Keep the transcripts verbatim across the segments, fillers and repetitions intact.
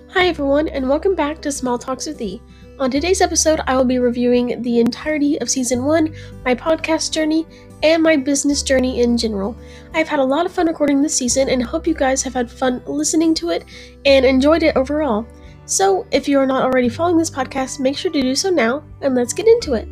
Hi, everyone, and welcome back to Small Talks with E. On today's episode, I will be reviewing the entirety of Season one, my podcast journey, and my business journey in general. I've had a lot of fun recording this season and hope you guys have had fun listening to it and enjoyed it overall. So, if you are not already following this podcast, make sure to do so now, and let's get into it.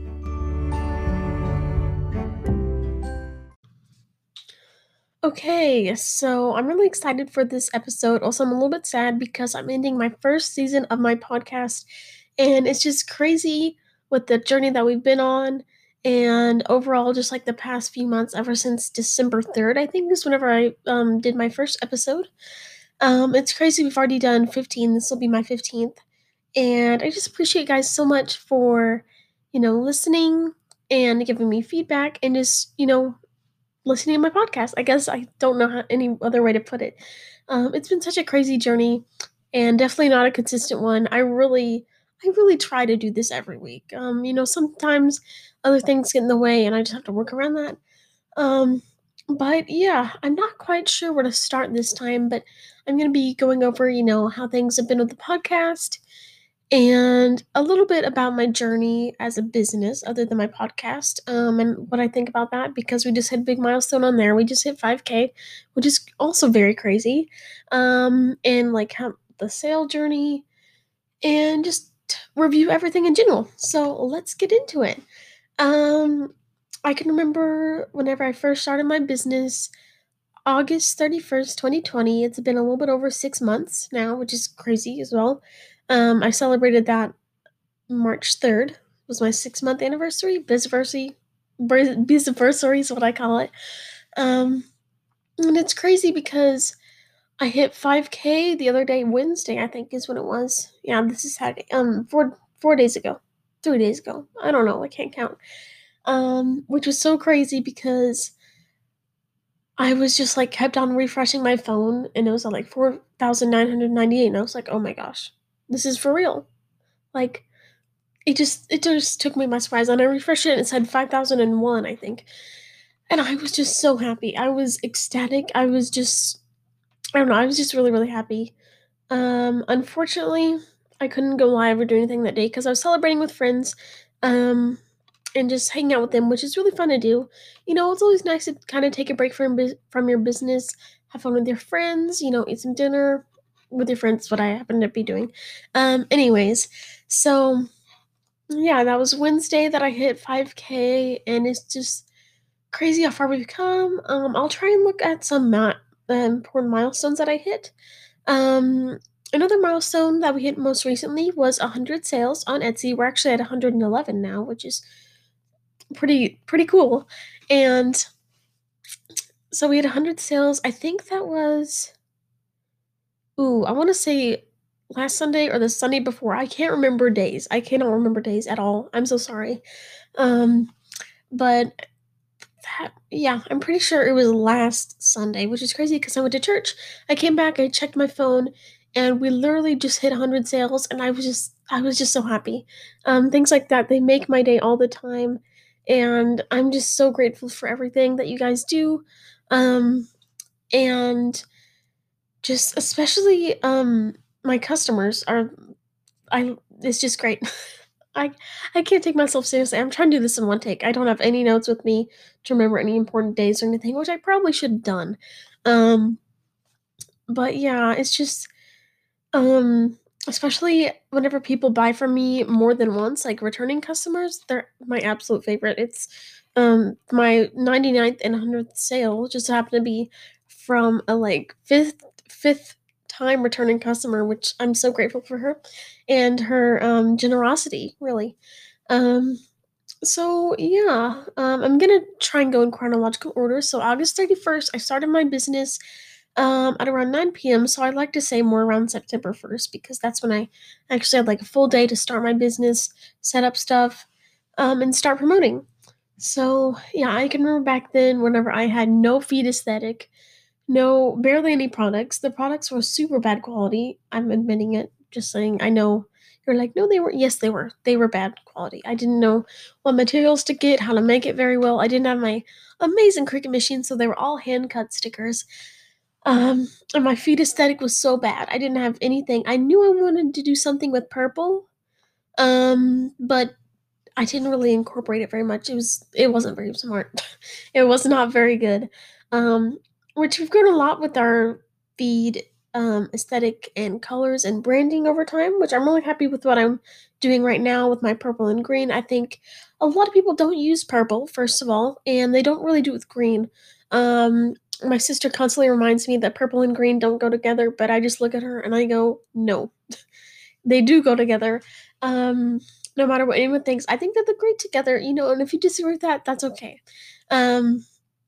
Okay, so I'm really excited for this episode. Also, I'm a little bit sad because I'm ending my first season of my podcast, and it's just crazy with the journey that we've been on. And overall, just like the past few months, ever since December third, I think is whenever I um, did my first episode. Um, it's crazy. We've already done fifteen. This will be my fifteenth. And I just appreciate you guys so much for, you know, listening and giving me feedback and just, you know, listening to my podcast. I guess I don't know how, any other way to put it. Um, it's been such a crazy journey, and definitely not a consistent one. I really, I really try to do this every week. Um, you know, sometimes other things get in the way, and I just have to work around that. Um, but yeah, I'm not quite sure where to start this time. But I'm gonna be going over, you know, how things have been with the podcast and a little bit about my journey as a business other than my podcast, um, and what I think about that because we just hit a big milestone on there. We just hit five K, which is also very crazy. Um, and like how the sale journey and just review everything in general. So let's get into it. Um, I can remember whenever I first started my business, August thirty-first, twenty twenty. It's been a little bit over six months now, which is crazy as well. Um, I celebrated that March third was my six month anniversary. Bizversary. Bizversary is what I call it. Um, and it's crazy because I hit five K the other day, Wednesday, I think is when it was. Yeah, this is Saturday. Um, four four days ago, three days ago. I don't know. I can't count. Um, which was so crazy because I was just like kept on refreshing my phone, and it was at like four thousand nine hundred ninety eight, and I was like, oh my gosh, this is for real. Like, It just it just took me by surprise, and I refreshed it, and it said five thousand one, I think, and I was just so happy. I was ecstatic. I was just I don't know, I was just really, really happy. Um, unfortunately, I couldn't go live or do anything that day because I was celebrating with friends, um, and just hanging out with them, which is really fun to do. You know, it's always nice to kinda take a break from bus from your business, have fun with your friends, you know, eat some dinner with your friends, what I happen to be doing. Um, anyways, so yeah, that was Wednesday that I hit five K, and it's just crazy how far we've come. Um, I'll try and look at some ma- uh, important milestones that I hit. Um, Another milestone that we hit most recently was one hundred sales on Etsy. We're actually at one hundred eleven now, which is pretty pretty cool. And so we had one hundred sales. I think that was ooh, I want to say last Sunday or the Sunday before. I can't remember days. I cannot remember days at all. I'm so sorry. Um, but That yeah, I'm pretty sure it was last Sunday, which is crazy because I went to church. I came back, I checked my phone, and we literally just hit one hundred sales, and I was just I was just so happy. Um, things like that, they make my day all the time, and I'm just so grateful for everything that you guys do. Um, and just especially um my customers are I it's just great. I I can't take myself seriously. I'm trying to do this in one take. I don't have any notes with me to remember any important days or anything, which I probably should have done. Um, but yeah, it's just um especially whenever people buy from me more than once, like returning customers, they're my absolute favorite. It's um my ninety-ninth and one hundredth sale just happened to be from a like fifth fifth time returning customer, which I'm so grateful for her and her um generosity, really. Um so yeah, um, I'm gonna try and go in chronological order. So August thirty-first, I started my business um, at around nine p m. So I'd like to say more around September first because that's when I actually had like a full day to start my business, set up stuff, um, and start promoting. So yeah, I can remember back then whenever I had no feed aesthetic, no barely any products. The products were super bad quality. I'm admitting it. Just saying. I know you're like, no, they were. Yes, they were. They were bad quality. I didn't know what materials to get, how to make it very well. I didn't have my amazing Cricut machine, so they were all hand cut stickers. Um, and my feed aesthetic was so bad. I didn't have anything. I knew I wanted to do something with purple, um, but I didn't really incorporate it very much. It was it wasn't very smart. It was not very good. Um, which we've grown a lot with our feed um, aesthetic and colors and branding over time, which I'm really happy with what I'm doing right now with my purple and green. I think a lot of people don't use purple, first of all, and they don't really do it with green. Um, my sister constantly reminds me that purple and green don't go together, but I just look at her and I go, no, they do go together. Um, no matter what anyone thinks, I think that they're great together, you know, and if you disagree with that, that's okay. Um,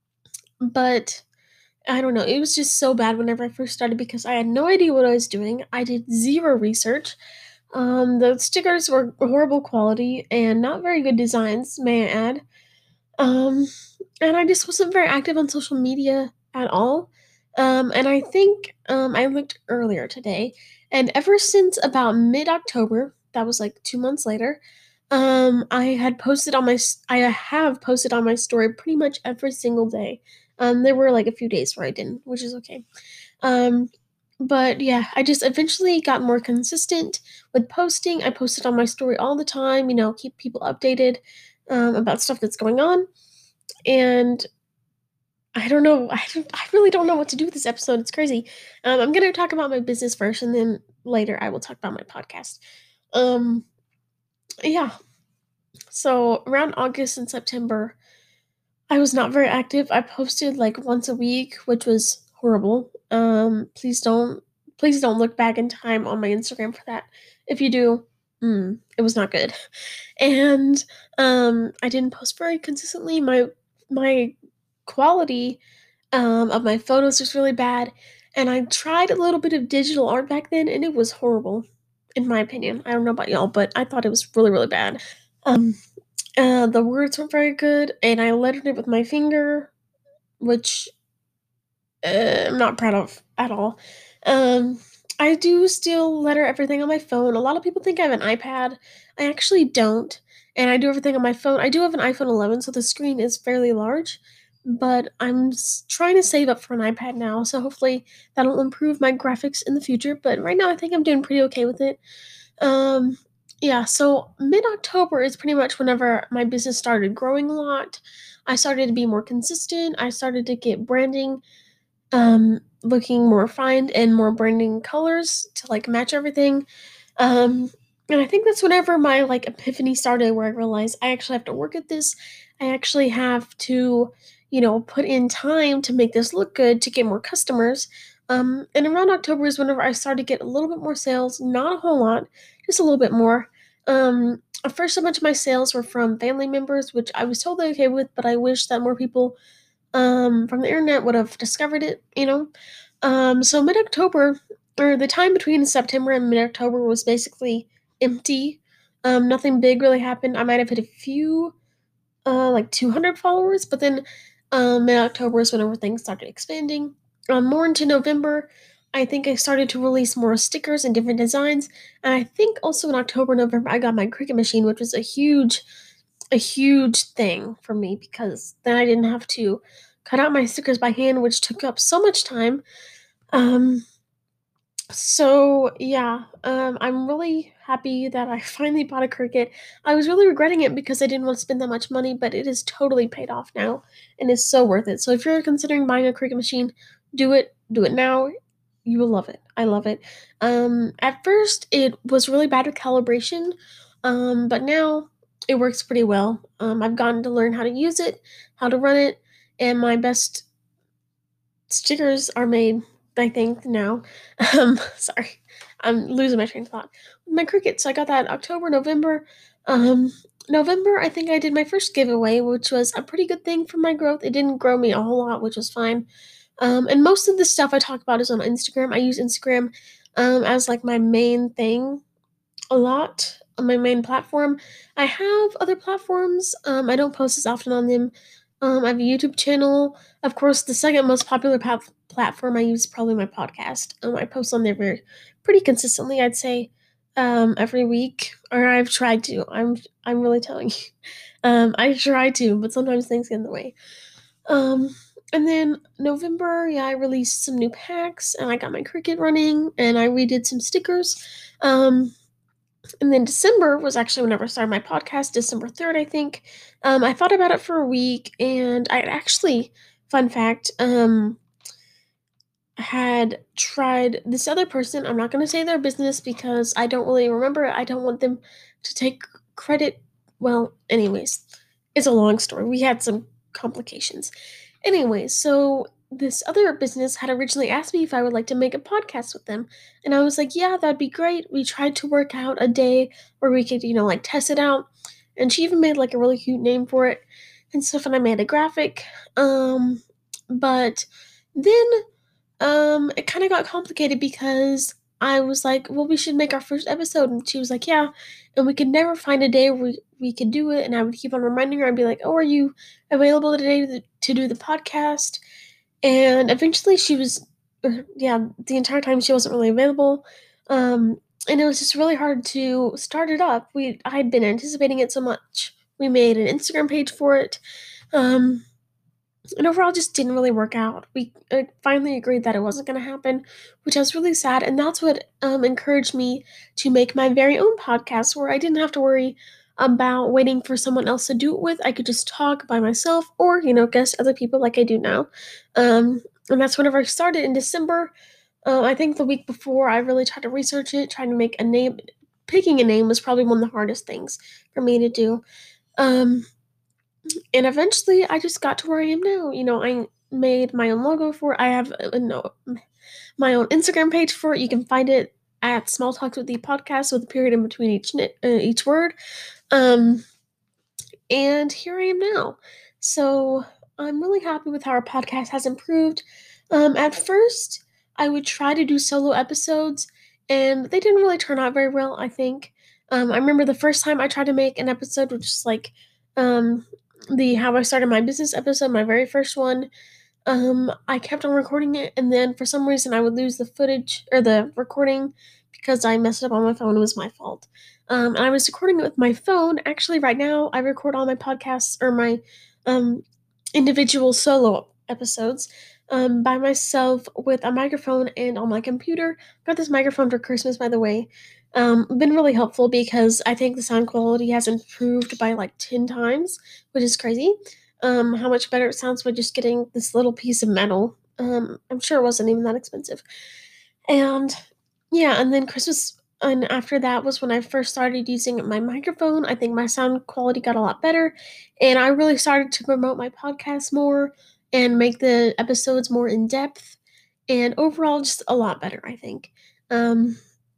but I don't know, it was just so bad whenever I first started because I had no idea what I was doing. I did zero research. Um, the stickers were horrible quality and not very good designs, may I add. Um, and I just wasn't very active on social media at all. Um, and I think um, I looked earlier today, and ever since about mid October, that was like two months later, um, I had posted on my s- I have posted on my story pretty much every single day. Um, there were like a few days where I didn't, which is okay. Um, but yeah, I just eventually got more consistent with posting. I posted on my story all the time, you know, keep people updated um, about stuff that's going on. And I don't know. I don't, I really don't know what to do with this episode. It's crazy. Um, I'm gonna talk about my business first, and then later I will talk about my podcast. Um, yeah. So around August and September, I was not very active. I posted like once a week, which was horrible. Um, please don't, please don't look back in time on my Instagram for that. If you do, mm, it was not good. And um, I didn't post very consistently. My my quality um, of my photos was really bad, and I tried a little bit of digital art back then, and it was horrible, in my opinion. I don't know about y'all, but I thought it was really, really bad. Um, uh, the words weren't very good, and I lettered it with my finger, which uh, I'm not proud of at all. Um, I do still letter everything on my phone. A lot of people think I have an iPad. I actually don't, and I do everything on my phone. I do have an iPhone eleven, so the screen is fairly large, but I'm s- trying to save up for an iPad now, so hopefully that'll improve my graphics in the future. But right now, I think I'm doing pretty okay with it. Um, yeah, so mid October is pretty much whenever my business started growing a lot. I started to be more consistent. I started to get branding um, looking more refined and more branding colors to like match everything. Um, and I think that's whenever my like epiphany started, where I realized I actually have to work at this. I actually have to, you know, put in time to make this look good to get more customers. Um, and around October is whenever I started to get a little bit more sales, not a whole lot, just a little bit more. Um, at first, a bunch of my sales were from family members, which I was totally okay with, but I wish that more people um, from the internet would have discovered it, you know? Um, so mid October, or the time between September and mid October was basically empty. Um, nothing big really happened. I might have hit a few, uh, like two hundred followers, but then um, mid October is whenever things started expanding. Um, more into November, I think I started to release more stickers and different designs. And I think also in October, November, I got my Cricut machine, which was a huge a huge thing for me because then I didn't have to cut out my stickers by hand, which took up so much time. Um, so yeah, um, I'm really happy that I finally bought a Cricut. I was really regretting it because I didn't want to spend that much money, but it is totally paid off now and is so worth it. So if you're considering buying a Cricut machine, do it. Do it now. You will love it. I love it. Um, at first, it was really bad with calibration, um, but now it works pretty well. Um, I've gotten to learn how to use it, how to run it, and my best stickers are made, I think, now. Um, sorry, I'm losing my train of thought. My crickets, I got that October, November. Um, November, I think I did my first giveaway, which was a pretty good thing for my growth. It didn't grow me a whole lot, which was fine. Um, and most of the stuff I talk about is on Instagram. I use Instagram um, as like my main thing a lot on my main platform. I have other platforms. Um, I don't post as often on them. Um, I have a YouTube channel. Of course, the second most popular pa- platform I use is probably my podcast. Um, I post on there very, pretty consistently. I'd say um, every week, or I've tried to. I'm I'm really telling you. Um, I try to, but sometimes things get in the way. Um, and then November, yeah, I released some new packs and I got my Cricut running and I redid some stickers. Um, and then December was actually whenever I started my podcast, December third, I think. Um, I thought about it for a week and I actually, fun fact, um, had tried this other person. I'm not going to say their business because I don't really remember. I don't want them to take credit. Well, anyways, it's a long story. We had some complications. Anyways, so this other business had originally asked me if I would like to make a podcast with them. And I was like, yeah, that'd be great. We tried to work out a day where we could, you know, like test it out. And she even made like a really cute name for it and stuff. And I made a graphic. Um, but then um, it kind of got complicated because I was like, well, we should make our first episode. And she was like, yeah. And we could never find a day where we, we could do it. And I would keep on reminding her. I'd be like, oh, are you available today to, to do the podcast? And eventually she was, er, yeah, the entire time she wasn't really available. Um, and it was just really hard to start it up. We I had been anticipating it so much. We made an Instagram page for it. Um, and overall just didn't really work out. We uh, finally agreed that it wasn't going to happen, which I was really sad. And that's what um, encouraged me to make my very own podcast where I didn't have to worry about waiting for someone else to do it with. I could just talk by myself or, you know, guest other people like I do now. Um, and that's whenever I started in December. Uh, I think the week before I really tried to research it, trying to make a name. Picking a name was probably one of the hardest things for me to do. Um, and eventually I just got to where I am now. You know, I made my own logo for it. I have uh, no my own Instagram page for it. You can find it at Small Talks with the podcast with a period in between each uh, each word. Um, and here I am now. So I'm really happy with how our podcast has improved. Um, at first, I would try to do solo episodes, and they didn't really turn out very well, I think. Um, I remember the first time I tried to make an episode, which is like um, the How I Started My Business episode, my very first one. Um, I kept on recording it, and then for some reason I would lose the footage or the recording because I messed up on my phone. It was my fault. Um, and I was recording it with my phone. Actually, right now I record all my podcasts or my um, individual solo episodes um, by myself with a microphone and on my computer. Got this microphone for Christmas, by the way. Um, been really helpful because I think the sound quality has improved by like ten times, which is crazy. Um, how much better it sounds by just getting this little piece of metal. Um, I'm sure it wasn't even that expensive. And yeah, and then Christmas and after that was when I first started using my microphone. I think my sound quality got a lot better, and I really started to promote my podcast more and make the episodes more in depth and overall just a lot better, I think. Um,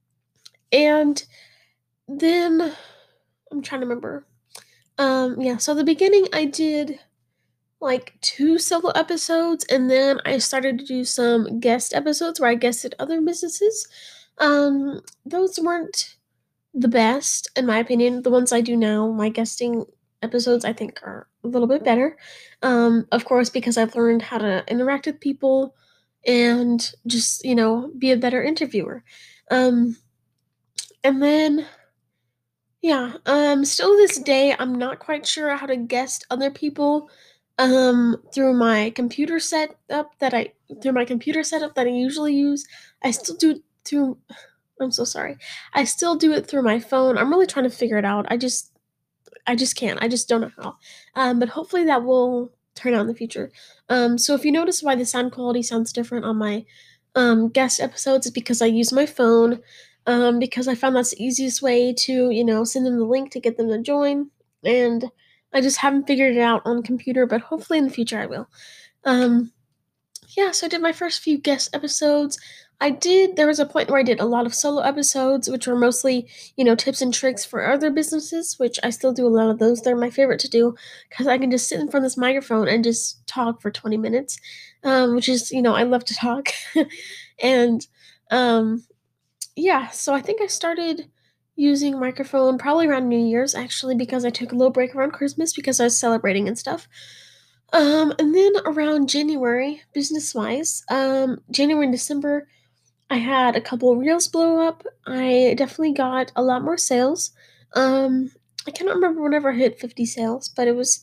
and then I'm trying to remember. Um, yeah, so the beginning I did like two solo episodes and then I started to do some guest episodes where I guested other businesses. Um, those weren't the best in my opinion. The ones I do now, my guesting episodes I think are a little bit better. Um, of course because I've learned how to interact with people and just, you know, be a better interviewer. Um, and then yeah, um, still to this day, I'm not quite sure how to guest other people, um, through my computer setup that I through my computer setup that I usually use. I still do it through I'm so sorry. I still do it through my phone. I'm really trying to figure it out. I just I just can't. I just don't know how. Um, but hopefully that will turn out in the future. Um, so if you notice why the sound quality sounds different on my um, guest episodes, it's because I use my phone. Um, because I found that's the easiest way to, you know, send them the link to get them to join. And I just haven't figured it out on computer, but hopefully in the future I will. Um, yeah, so I did my first few guest episodes. I did, there was a point where I did a lot of solo episodes, which were mostly, you know, tips and tricks for other businesses, which I still do a lot of those. They're my favorite to do because I can just sit in front of this microphone and just talk for twenty minutes, um, which is, you know, I love to talk. and um, yeah, so I think I started using microphone probably around New Year's actually because I took a little break around Christmas because I was celebrating and stuff. Um, and then around January, business wise, um, January and December, I had a couple of reels blow up. I definitely got a lot more sales. Um, I cannot remember whenever I hit fifty sales, but it was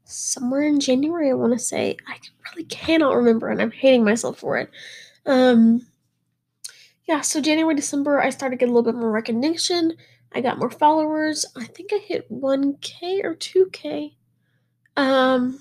somewhere in January, I want to say. I really cannot remember, and I'm hating myself for it. Um, yeah, so January, December, I started getting a little bit more recognition. I got more followers. I think I hit one k or two k. Um,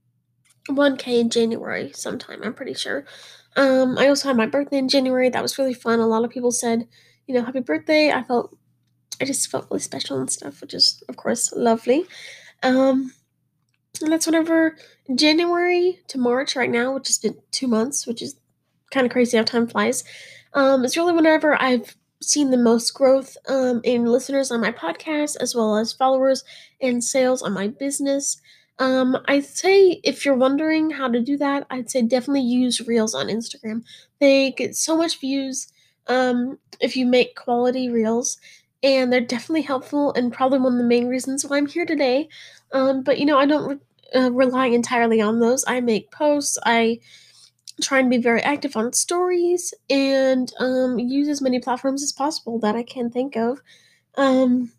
one k in January sometime, I'm pretty sure. Um, I also had my birthday in January. That was really fun. A lot of people said, you know, happy birthday. I felt, I just felt really special and stuff, which is, of course, lovely. Um, and that's whenever January to March right now, which has been two months, which is kind of crazy how time flies. Um, it's really whenever I've seen the most growth um, in listeners on my podcast, as well as followers and sales on my business. Um, I'd say if you're wondering how to do that, I'd say definitely use Reels on Instagram. They get so much views um, if you make quality Reels, and they're definitely helpful and probably one of the main reasons why I'm here today. Um, but you know, I don't uh, rely entirely on those. I make posts. I try and be very active on stories and um, use as many platforms as possible that I can think of. Um,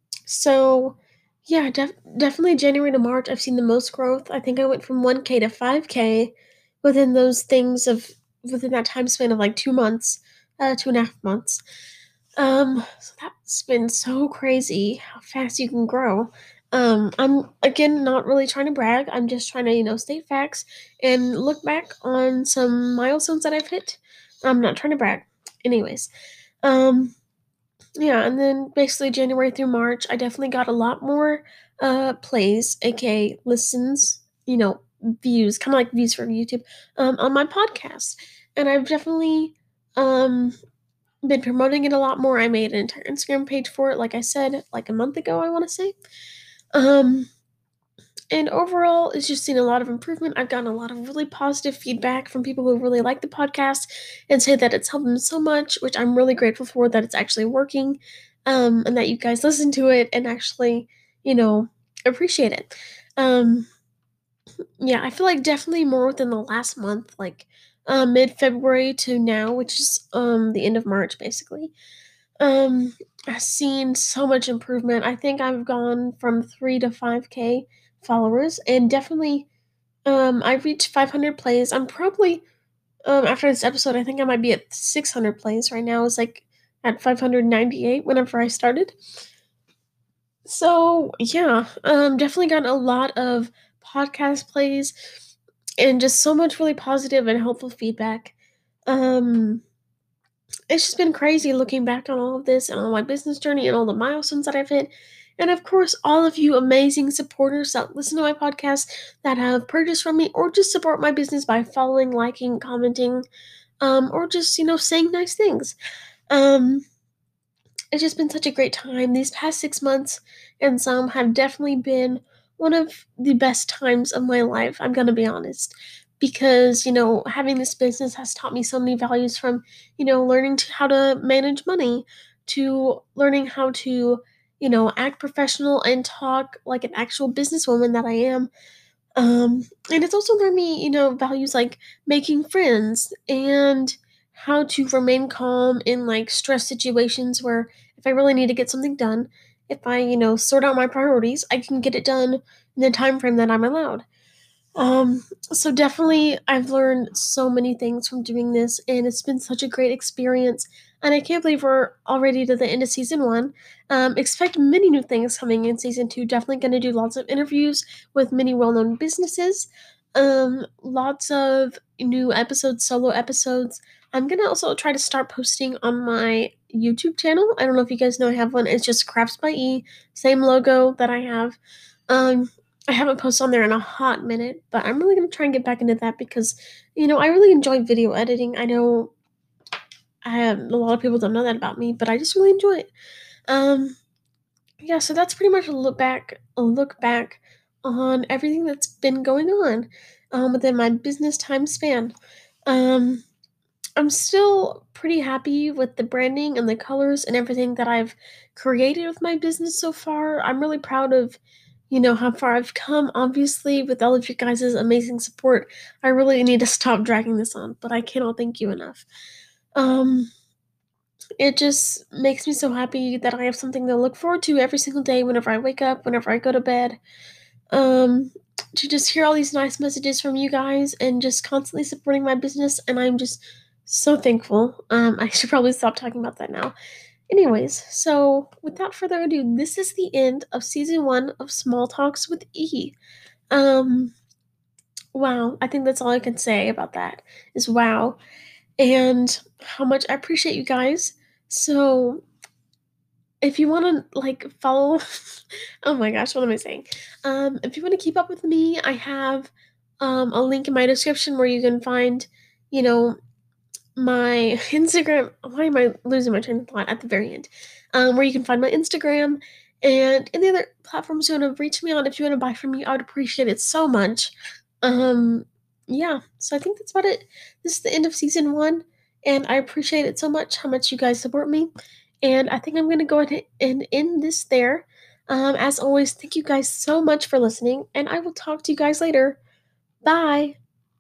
so, yeah, def- definitely January to March, I've seen the most growth. I think I went from one k to five k within those things of within that time span of like two months, uh, two and a half months. Um, so that's been so crazy how fast you can grow. Um, I'm again not really trying to brag. I'm just trying to, you know, state facts and look back on some milestones that I've hit. I'm not trying to brag. Anyways, um, yeah, and then basically January through March, I definitely got a lot more uh plays, aka listens, you know, views, kind of like views from YouTube, um, on my podcast. And I've definitely um been promoting it a lot more. I made an entire Instagram page for it, like I said, like a month ago, I want to say. Um, and overall, it's just seen a lot of improvement. I've gotten a lot of really positive feedback from people who really like the podcast and say that it's helped them so much, which I'm really grateful for that it's actually working, um, and that you guys listen to it and actually, you know, appreciate it. Um, yeah, I feel like definitely more within the last month, like uh, mid February to now, which is um the end of March, basically. Um, I've seen so much improvement. I think I've gone from three to five k followers, and definitely, um, I've reached five hundred plays. I'm probably, um, after this episode, I think I might be at six hundred plays right now. It's like at five hundred ninety-eight whenever I started. So, yeah, um, definitely got a lot of podcast plays and just so much really positive and helpful feedback. Um, it's just been crazy looking back on all of this and on my business journey and all the milestones that I've hit. And of course, all of you amazing supporters that listen to my podcast that have purchased from me or just support my business by following, liking, commenting, um, or just, you know, saying nice things. Um, it's just been such a great time. These past six months and some have definitely been one of the best times of my life, I'm gonna be honest. Because, you know, having this business has taught me so many values from, you know, learning to how to manage money to learning how to, you know, act professional and talk like an actual businesswoman that I am. Um, and it's also learned me, you know, values like making friends and how to remain calm in like stress situations where if I really need to get something done, if I, you know, sort out my priorities, I can get it done in the time frame that I'm allowed. Um, so definitely I've learned so many things from doing this and it's been such a great experience. And I can't believe we're already to the end of season one. Um, expect many new things coming in season two. Definitely going to do lots of interviews with many well-known businesses. Um, lots of new episodes, solo episodes. I'm gonna also try to start posting on my YouTube channel. I don't know if you guys know I have one. It's just Crafts by E, same logo that I have. Um, I haven't posted on there in a hot minute, but I'm really gonna try and get back into that because, you know, I really enjoy video editing. I know I have, a lot of people don't know that about me, but I just really enjoy it. Um, yeah, so that's pretty much a look back, a look back on everything that's been going on, um, within my business time span. Um, I'm still pretty happy with the branding and the colors and everything that I've created with my business so far. I'm really proud of, you know, how far I've come. Obviously, with all of you guys' amazing support, I really need to stop dragging this on, but I cannot thank you enough. Um, it just makes me so happy that I have something to look forward to every single day whenever I wake up, whenever I go to bed. Um, to just hear all these nice messages from you guys and just constantly supporting my business, and I'm just so thankful. Um, I should probably stop talking about that now. Anyways, so without further ado, this is the end of season one of Small Talks with E. Um, wow, I think that's all I can say about that is wow, and how much I appreciate you guys. So if you wanna, like, follow oh my gosh, what am I saying? Um, if you wanna keep up with me, I have, um, a link in my description where you can find, you know, my Instagram. Why am I losing my train of thought at the very end? Um, where you can find my Instagram and any other platforms you wanna reach me on. If you wanna buy from me, I would appreciate it so much. Um, yeah, so I think that's about it. This is the end of season one, and I appreciate it so much how much you guys support me, and I think I'm gonna go ahead and end this there. Um, as always, thank you guys so much for listening, and I will talk to you guys later. Bye.